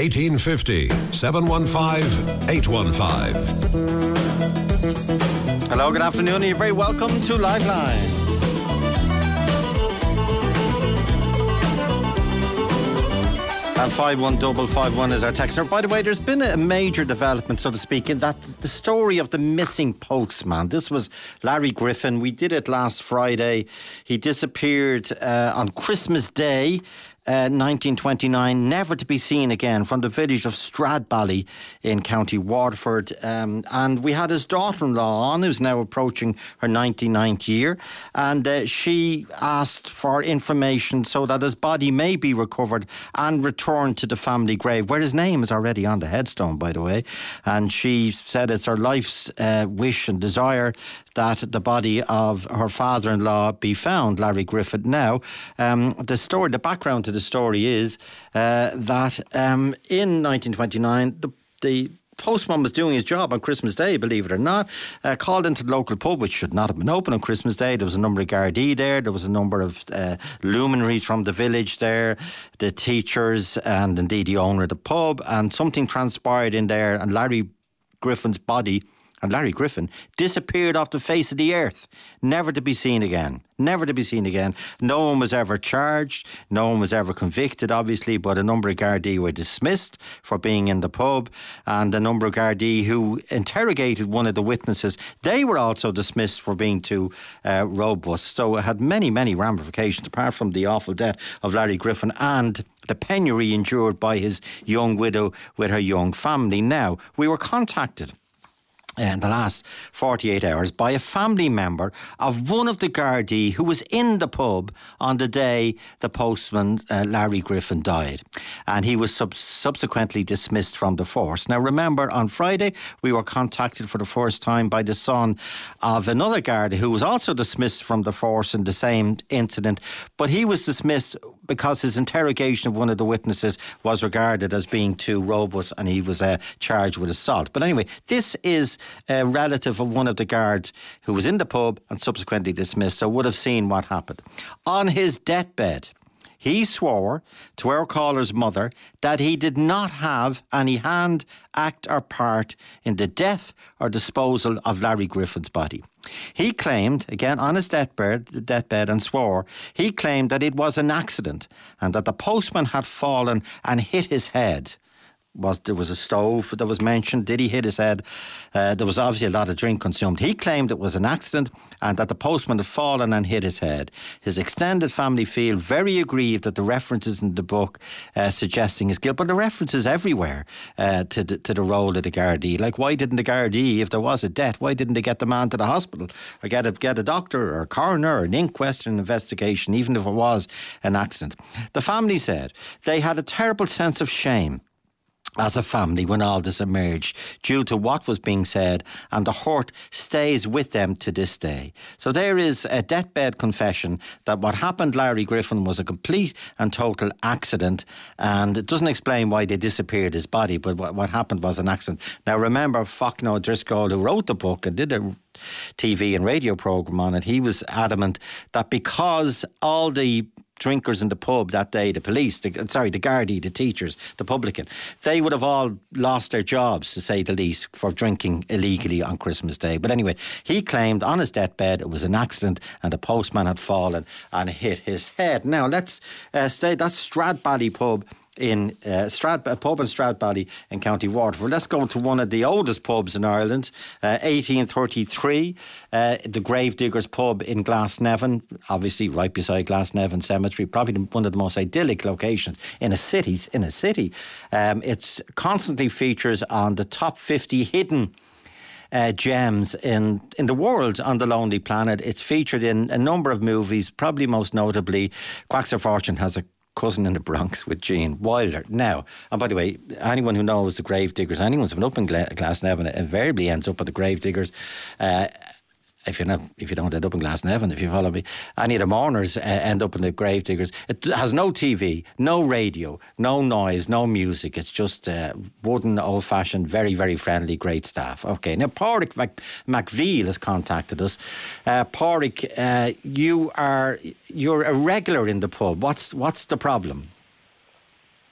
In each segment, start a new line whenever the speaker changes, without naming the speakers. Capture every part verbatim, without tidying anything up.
eighteen fifty, seven one five, eight one five.
Hello, good afternoon. You're very welcome to Liveline. And five one double five one is our text number. By the way, there's been a major development, so to speak, in that the story of the missing postman. This was Larry Griffin. We did it last Friday. He disappeared uh, on Christmas Day. Uh, nineteen twenty-nine, never to be seen again, from the village of Stradbally in County Waterford. Um, and we had his daughter-in-law on, who's now approaching her ninety-ninth year. And uh, she asked for information so that his body may be recovered and returned to the family grave, where his name is already on the headstone, by the way. And she said it's her life's uh, wish and desire that the body of her father-in-law be found, Larry Griffin. Now, um, the story, the background to the story is uh, that um, in nineteen twenty-nine, the, the postman was doing his job on Christmas Day, believe it or not, uh, called into the local pub, which should not have been open on Christmas Day. There was a number of Gardaí there, there was a number of uh, luminaries from the village there, the teachers, and indeed the owner of the pub, and something transpired in there, and Larry Griffin's body, and Larry Griffin, disappeared off the face of the earth, never to be seen again. Never to be seen again. No one was ever charged. No one was ever convicted, obviously, but a number of Gardaí were dismissed for being in the pub, and a number of Gardaí who interrogated one of the witnesses, they were also dismissed for being too uh, robust. So it had many, many ramifications, apart from the awful death of Larry Griffin and the penury endured by his young widow with her young family. Now, we were contacted in the last forty-eight hours by a family member of one of the Gardaí who was in the pub on the day the postman uh, Larry Griffin died, and he was sub- subsequently dismissed from the force. Now remember, on Friday we were contacted for the first time by the son of another Garda who was also dismissed from the force in the same incident, but he was dismissed because his interrogation of one of the witnesses was regarded as being too robust, and he was uh, charged with assault. But anyway, this is a relative of one of the guards who was in the pub and subsequently dismissed, so would have seen what happened. On his deathbed, he swore to our caller's mother that he did not have any hand, act or part in the death or disposal of Larry Griffin's body. He claimed, again on his deathbed, deathbed and swore, he claimed that it was an accident and that the postman had fallen and hit his head. Was there was a stove that was mentioned? Did he hit his head? Uh, there was obviously a lot of drink consumed. He claimed it was an accident and that the postman had fallen and hit his head. His extended family feel very aggrieved at the references in the book uh, suggesting his guilt, but the references everywhere uh, to the, to the role of the Gardaí. Like, why didn't the Gardaí, if there was a death, why didn't they get the man to the hospital or get a get a doctor or a coroner or an inquest or an investigation, even if it was an accident? The family said they had a terrible sense of shame as a family when all this emerged due to what was being said, and the hurt stays with them to this day. So there is a deathbed confession that what happened Larry Griffin was a complete and total accident, and it doesn't explain why they disappeared his body, but what, what happened was an accident. Now remember, Faulkner Driscoll, who wrote the book and did a T V and radio programme on it, he was adamant that because all the drinkers in the pub that day, the police, the, sorry, the Gardaí, the teachers, the publican, they would have all lost their jobs, to say the least, for drinking illegally on Christmas Day. But anyway, he claimed on his deathbed it was an accident and the postman had fallen and hit his head. Now, let's uh, stay, that's Stradbally pub in uh, Strad, a pub in Stradbally in County Waterford. Let's go to one of the oldest pubs in Ireland, uh, eighteen thirty-three, uh, the Gravediggers pub in Glasnevin, obviously right beside Glasnevin Cemetery, probably one of the most idyllic locations in a city. In a city, um, it's constantly features on the top fifty hidden Uh, gems in, in the world on the Lonely Planet. It's featured in a number of movies, probably most notably Quacks of Fortune has a cousin in the Bronx with Gene Wilder. Now, and by the way, anyone who knows the Gravediggers, anyone who's been up in Gla- Glasnevin invariably ends up at the Gravediggers. Uh, if you're not, if you don't end up in Glasnevin, if you follow me, any of the mourners uh, end up in the Gravediggers. It has no T V, no radio, no noise, no music. It's just uh, wooden, old-fashioned, very, very friendly, great staff. Okay, now Pádraig Mac- McVeal has contacted us. Uh, Pádraig, uh, you are you're a regular in the pub. What's what's the problem?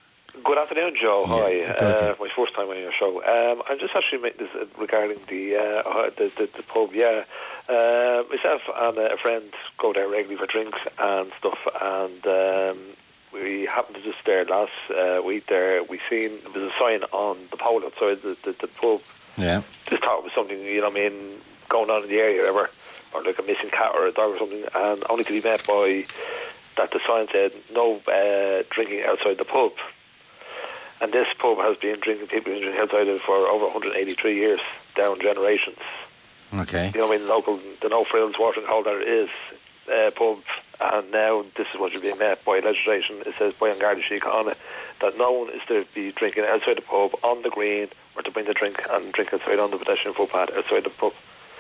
Good afternoon, Joe.
Yeah,
Hi. Uh, my first time on your show. Um, I'm just actually making this regarding the uh, uh, the, the, the pub. Yeah, uh, myself and a friend go there regularly for drinks and stuff, and um, we happened to just there last uh, week. There, we seen there was a sign on the pole outside the, the, the pub.
Yeah.
Just thought it was something, you know what I mean, going on in the area, or whatever, or like a missing cat or a dog or something, and only to be met by that the sign said no uh, drinking outside the pub. And this pub has been drinking, people have been drinking outside it for over one hundred eighty-three years, down generations.
Okay.
You know what I mean? Local, the No Frills Watering Hole there is uh, pub, and now this is what you're being met by legislation. It says by an Garda Síochána on it that no one is to be drinking outside the pub on the green, or to bring the drink and drink outside on the pedestrian footpath outside the pub.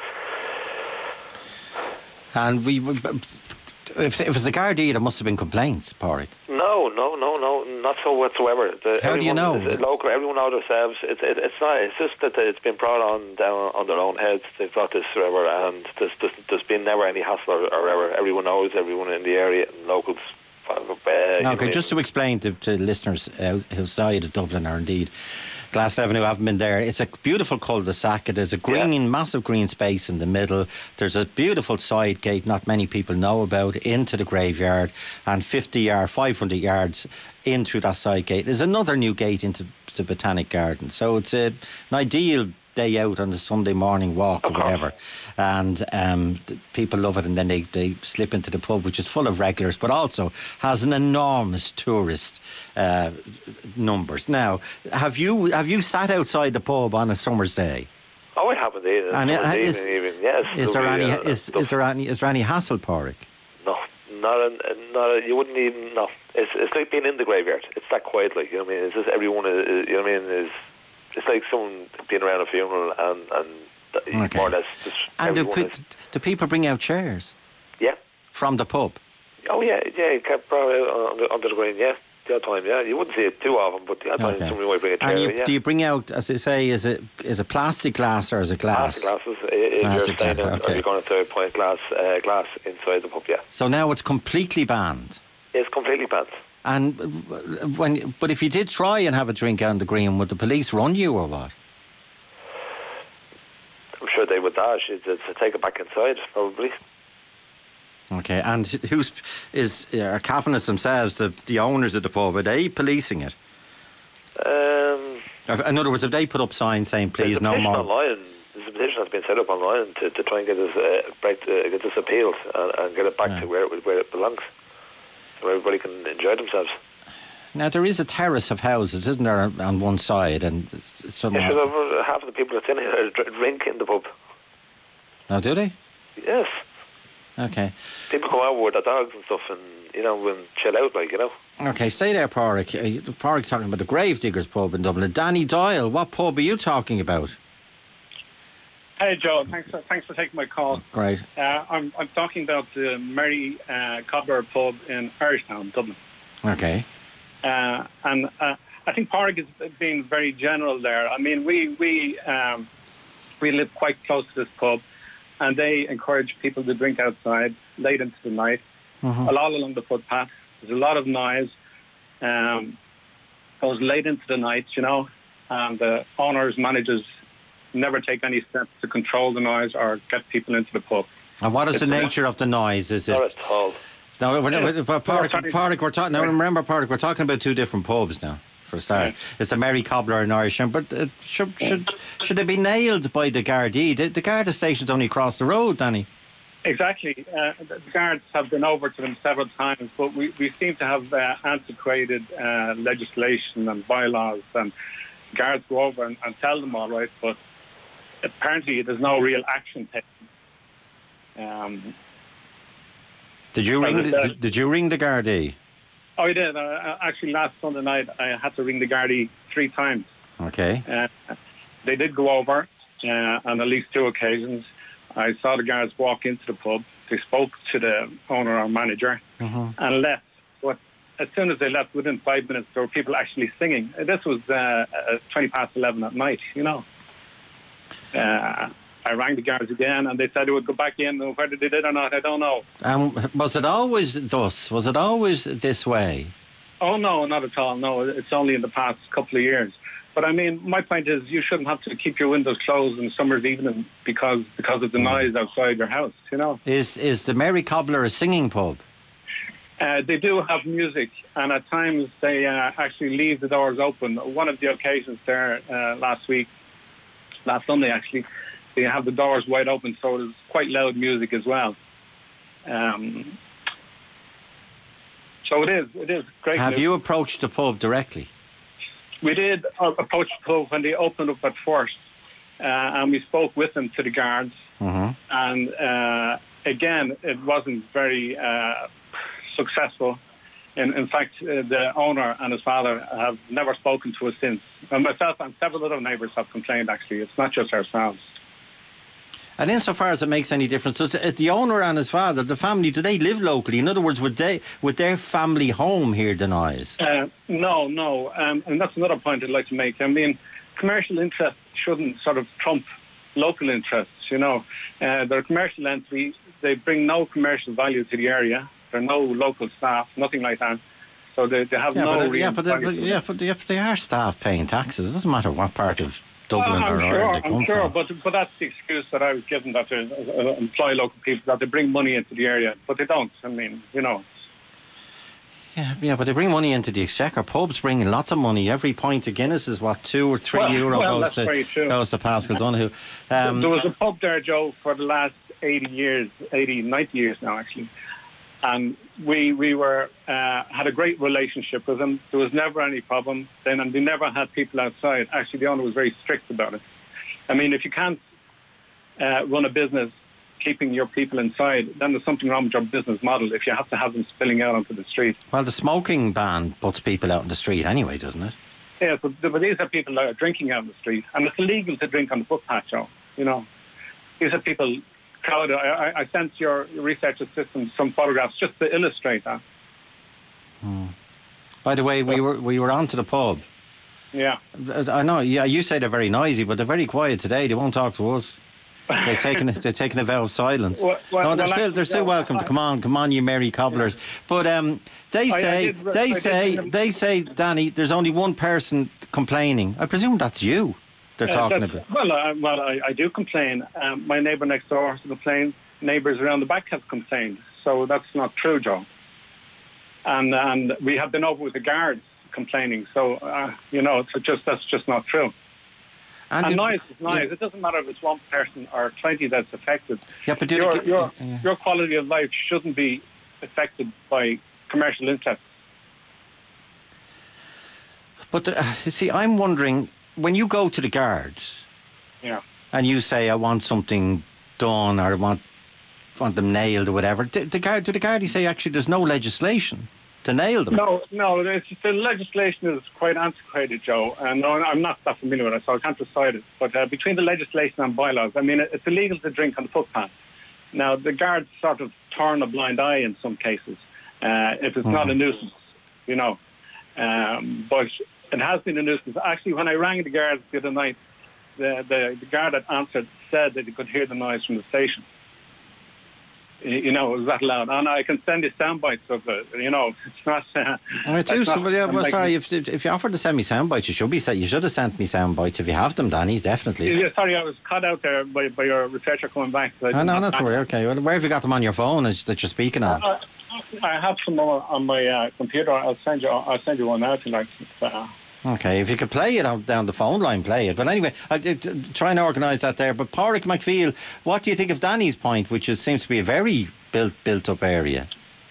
And we, if, if it was a Gardaí, there must have been complaints, Pádraig.
No, no, no, no, not so whatsoever. The,
How do you know?
Is, local, everyone knows themselves. It's it, it's not. It's just that it's been brought on down on their own heads. They've got this forever, and there's, there's, there's been never any hassle or, or ever. Everyone knows everyone in the area, and locals. Uh,
okay, just to explain to, to listeners uh, outside of Dublin, or indeed Glasnevin who haven't been there, it's a beautiful cul-de-sac. There's a green, yeah. massive green space in the middle. There's a beautiful side gate not many people know about into the graveyard, and fifty yards, five hundred yards in through that side gate. There's another new gate into the Botanic Garden. So it's a, an ideal day out on the Sunday morning walk or whatever, and um, people love it, and then they, they slip into the pub, which is full of regulars but also has an enormous tourist uh, numbers. Now, have you have you sat outside the pub on a summer's day?
Oh, I have indeed.
And uh, is,
even, yes.
Is there any
uh,
is, is there any is there any hassle, Pádraig?
No, not a, not a, you wouldn't even no. It's it's like being in the graveyard. It's that quiet, like, you know what I mean. It's just everyone is, you know what I mean, is. It's like someone being around a funeral, and, and okay. more or less just
and do,
pe-
do people bring out chairs?
Yeah. From
the pub?
Oh, yeah, yeah, probably under, under the green, yeah. The odd time, yeah. You wouldn't see it too often, but the odd time okay. somebody might bring a chair.
And you,
in, yeah.
do you bring out, as I say, is it is it plastic glass or is it glass?
Plastic glasses. If
plastic
you're staying,
okay.
or you're going to third point glass, uh, glass inside the pub, yeah.
So now it's completely banned?
It's completely banned.
And when, but if you did try and have a drink on the green, would the police run you or what?
I'm sure they would dash to, to take it back inside, probably.
Okay, and who's is are Cavanaughs themselves, the, the owners of the pub, are they policing it?
Um,
In other words, have they put up signs saying please no more?
Online. There's a petition that's been set up online to, to try and get this uh, break, uh, get this appealed and, and get it back yeah. to where it, where it belongs, so everybody can enjoy themselves.
Now, there is a terrace of houses, isn't there, on one side? And some
yes, over half of the people that's in here drink in the pub.
Oh, do they?
Yes.
Okay.
People come out with their dogs and stuff, and, you know, and chill out, like, you know.
Okay, stay there, Pádraig. Uh, Pádraig's talking about the Gravediggers pub in Dublin. Danny Doyle, what pub are you talking about?
Hey, Joe. Thanks for, thanks for taking my call.
Great.
Uh, I'm, I'm talking about the Mary uh, Cobbler pub in Irishtown, Dublin.
Okay.
Uh, and uh, I think Pádraig is being very general there. I mean, we we um, we live quite close to this pub, and they encourage people to drink outside late into the night, mm-hmm. a lot along the footpath. There's a lot of noise. Um, goes late into the night, you know, and the owners, managers never take any steps to control the noise or get people into the pub.
And what is it's the nature of the noise? Is it?
Not at all.
No, we're, we're, we're, Pádraig, Pádraig, we're talking. Now, remember, Pádraig, we're talking about two different pubs now. For a start, yeah. It's the Mary Cobbler in Irishtown, but uh, should should should they be nailed by the Gardaí? The, the Garda station's only across the road, Danny.
Exactly. Uh, the guards have been over to them several times, but we, we seem to have uh, antiquated uh, legislation and bylaws, and guards go over and, and tell them all right, but apparently there's no real action taken. Um,
Did you ring? The, did, did you ring the Gardaí?
Oh, I did. Uh, actually, last Sunday night, I had to ring the Gardaí three times.
Okay.
Uh, they did go over uh, on at least two occasions. I saw the guards walk into the pub. They spoke to the owner or manager uh-huh. and left. But as soon as they left, within five minutes, there were people actually singing. This was uh, twenty past eleven at night, you know. Uh, I rang the guards again, and they said they would go back in. Whether they did or not, I don't know.
Um, was it always thus? Was it always this way?
Oh, no, not at all. No, it's only in the past couple of years. But I mean, my point is you shouldn't have to keep your windows closed in summer's evening because because of the noise outside your house, you know.
Is is the Mary Cobbler a singing pub?
Uh, they do have music, and at times they uh, actually leave the doors open. One of the occasions there uh, last week, last Sunday actually, they have the doors wide open, so there's quite loud music as well. Um, so it is, it is great.
Have
news.
you approached the pub directly?
We did uh, approach the pub when they opened up at first, uh, and we spoke with them to the guards.
Mm-hmm.
And uh, again, it wasn't very uh, successful. In, in fact, uh, the owner and his father have never spoken to us since. And myself and several other neighbours have complained, actually. It's not just ourselves.
And insofar as it makes any difference, does it, the owner and his father, the family, do they live locally? In other words, would they, would their family home here denies?
Uh, no, no. Um, and that's another point I'd like to make. I mean, commercial interests shouldn't sort of trump local interests, you know. Uh, they're a commercial entity. They bring no commercial value to the area. There are no local staff, nothing like that. So they, they have
yeah,
no
but, uh,
real
yeah, but,
value
but,
to
yeah,
them.
but, yeah, but they are staff paying taxes. It doesn't matter what part of Dublin
Well, I'm
or
sure,
Ireland they come
I'm sure,
from.
but, but that's the excuse that I was given, that they uh, employ local people, that they bring money into the area, but they don't. I mean, you know.
Yeah, yeah, but they bring money into the exchequer. Pubs bring in lots of money. Every pint of Guinness is what, two or three
Well,
euro
well,
goes
that's
to
very true.
goes to Pascal Donoghue. Um,
There was a pub there, Joe, for the last eighty years, eighty, ninety years now, actually. And we we were uh, had a great relationship with them. There was never any problem then, and they never had people outside. Actually, the owner was very strict about it. I mean, if you can't uh, run a business keeping your people inside, then there's something wrong with your business model if you have to have them spilling out onto the street.
well, the smoking ban puts people out in the street anyway, doesn't it?
Yeah, but, but these are people that are drinking out on the street, and it's illegal to drink on the footpath, Joe. You know, these are people crowded. I, I, I sent your research assistant some photographs just to illustrate that.
Hmm. By the way, we were we were on to the pub.
Yeah.
I know. Yeah, you say they're very noisy, but they're very quiet today. They won't talk to us. They're taking they're taking a vow of silence.
Well, well,
no, they're
well,
still
actually,
they're still
no,
welcome to
I-
come on, come on, you merry cobblers. But um, they
I- I
say
did- I
they
did
say
think-
they say, Danny, there's only one person complaining. I presume that's you. They're
Uh,
talking
that's-
about.
Well, uh, well, I, I do complain. Um, my neighbour next door has complained. Neighbours around the back have complained. So that's not true, Joe. And and we have been over with the guards complaining. So uh, you know, it's just that's just not true. And,
do-
noise is noise.
yeah.
It doesn't matter if it's one person or twenty that's affected.
Yeah, but do
your,
they-
your,
yeah.
your quality of life shouldn't be affected by commercial interests.
But uh, you see, I'm wondering, when you go to the guards
Yeah.
and you say, I want something done or I want want them nailed or whatever, do the guard do the guardies say actually there's no legislation to nail them?
No, no, it's, the legislation is quite antiquated, Joe, and no, I'm not that familiar with it, so I can't recite it. But uh, between the legislation and bylaws, I mean, it's illegal to drink on the footpath. Now, the guards sort of turn a blind eye in some cases, uh, if it's not a nuisance, you know. Um, but it has been a nuisance. Actually, when I rang the guards the other night, the, the, the guard that answered said that he could hear the noise from the station. You know, it was that loud. And I can send you sound bites of it. You know, it's not. Uh,
I do.
it's
So,
not-
well, yeah,
I'm
well,
like-
sorry. If if you offered to send me sound bites, you should be. You should have sent me sound bites if you have them, Danny. Definitely.
Yeah, sorry, I was cut out there by, by your researcher coming back. So I
Oh,
did
no,
not
not to
back-
worry. Okay. Well, where have you got them on your phone is- that you're speaking on?
I, I have some on on my uh, computer. I'll send you. I'll send you one now tonight. Uh,
Okay, if you could play it on, down the phone line, play it. But anyway, I'll uh, t- try and organise that there. But Pádraig McPhail, what do you think of Danny's point, which is, seems to be a very built built up area?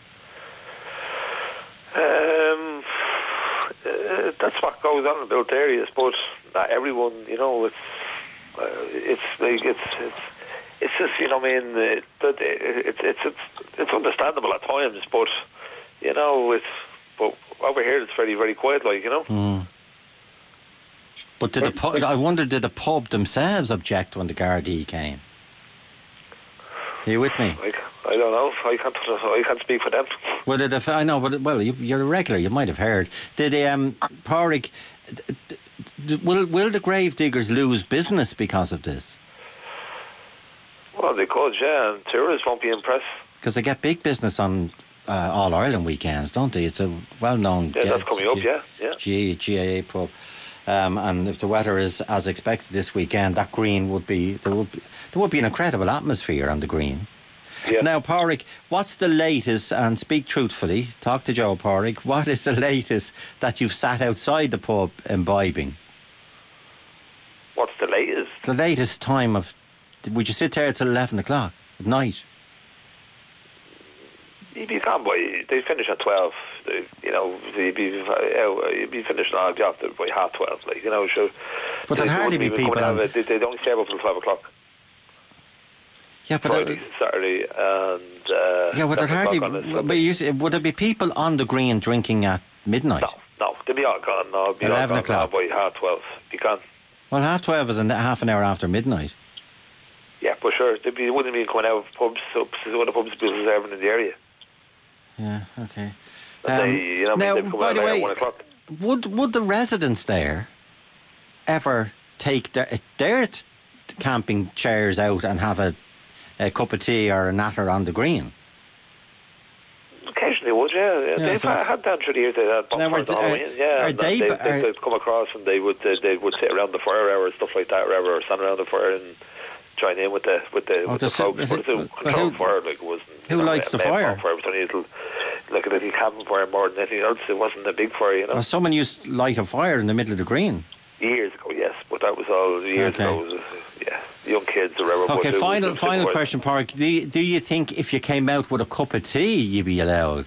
Um, uh, that's what goes on in built areas, but not everyone. You know, it's uh, it's like it's it's it's just you know, I mean, uh, that it's it's it's it's understandable at times, but you know, it's but over here it's very very quiet, like you know.
Mm. But did the pub, I wonder, did the pub themselves object when the Gardaí came? Are you with me?
Like I don't know, I can't I can't speak for them.
Well, did the, I know, but well, you, you're a regular. You might have heard. Did um, Pádraig, d- d- d- will will the grave diggers lose business because of this?
Well, they could, yeah, and tourists won't be impressed.
Because they get big business on uh, All Ireland weekends, don't they? It's a well-known.
Yeah, that's coming up. Yeah, yeah.
G- GAA pub. Um, and if the weather is as expected this weekend, that green would be there would be, there would be an incredible atmosphere on the green.
Yeah.
Now, Pádraig, what's the latest, and speak truthfully, talk to Joe Pádraig, what is the latest that you've sat outside the pub imbibing?
What's the latest?
The latest time of, would you sit there till eleven o'clock at night?
You'd be gone by, they finish at twelve, they, you know, you'd be, uh, you'd be finished on the after by half twelve, like, you know, so.
But there'd hardly be people on.
They, they don't stay up until twelve o'clock.
Yeah, but
Friday, uh, Saturday, and uh,
yeah, but there'd hardly. But you, would there be people on the green drinking at midnight?
No, no, they'd be all gone. No, be
eleven
all gone
o'clock
by half twelve. Be gone.
Well, half twelve is a half an hour after midnight.
Yeah, but sure, they'd be, wouldn't be coming out of pubs, so one of the pubs be serving in the area.
Yeah. Okay.
Um, they, you know,
now,
they'd come
by
out
the
at
way,
one o'clock.
would would the residents there ever take their, their t- camping chairs out and have a, a cup of tea or a natter on the green?
Occasionally would, yeah. yeah.
Yeah,
They've
so
had down through the years, they had
Now,
bonfires
are
on
they-
Halloween, yeah.
are
and
they-
they,
are-
they, they'd come across and they would they, they would sit around the fire hour and stuff like that, or whatever, or stand around the fire and join in with the with the,
Oh,
with the
does it-
folks.
is
But
it-
it's a
well,
controlled
who-
fire, like it wasn't.
who
you know,
lights
a
the
main
fire?
bonfire. It was only a little, like a little cabin fire more than anything else. It wasn't a big fire, you know.
Well, someone used to light a fire in the middle of the green.
Years ago, yes, but that was all years
Okay.
ago. It was, yeah, young kids or whatever.
Okay,
but it was
final
just
final
different.
question, Park. Do you, do you think if you came out with a cup of tea, you'd be allowed?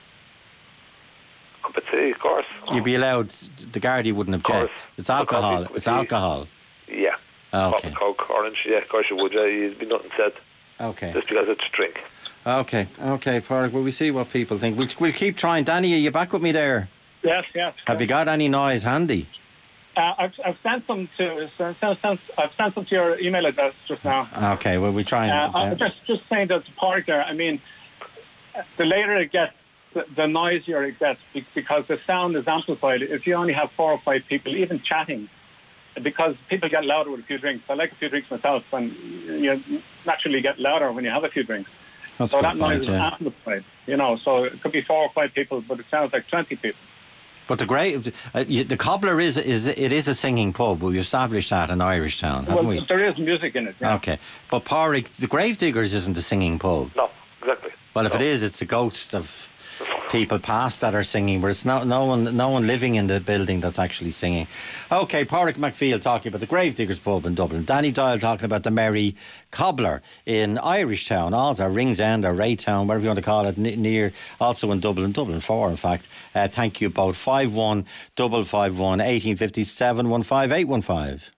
Cup of tea, of course.
You'd be allowed. The Gardaí wouldn't
course.
object. It's alcohol.
Cup of
It's
tea.
alcohol.
Yeah.
Okay.
Pop, Coke, orange, yeah, of course you would. Yeah, you'd be nothing said.
Okay.
Just because it's a drink.
Okay. Okay, Park. Well, we see what people think. We'll, we'll keep trying. Danny, are you back with me there?
Yes, yes.
Have you got any noise handy?
Uh, I've, I've sent them to. Sent, sent, I've sent them to your email address just now.
Okay. Well, we try
Uh,
and.
I'm
uh,
just just saying that the park there. I mean, the later it gets, the, the noisier it gets be- because the sound is amplified. If you only have four or five people, even chatting, because people get louder with a few drinks. I like a few drinks myself, and you naturally get louder when you have a few drinks.
that's
So
a
that
good
noise
point,
is
yeah.
amplified. You know, so it could be four or five people, but it sounds like twenty people.
But the great, uh, you- the Cobbler is is it is a singing pub. We established that in Irish Town, haven't
Well,
we?
there is music in it. Yeah.
Okay. But Pádraig, the Gravediggers isn't a singing pub.
No, exactly.
Well, if
no.
it is, it's the ghosts of people past that are singing, but it's no, no one no one living in the building that's actually singing. Okay, Pádraig MacPhail talking about the Gravediggers pub in Dublin. Danny Doyle talking about the Merry Cobbler in Irish Town, also Ringsend or Raytown, whatever you want to call it, n- near, also in Dublin, Dublin four in fact. Uh, thank you both. five one five five one, one eight five seven, one five eight one five.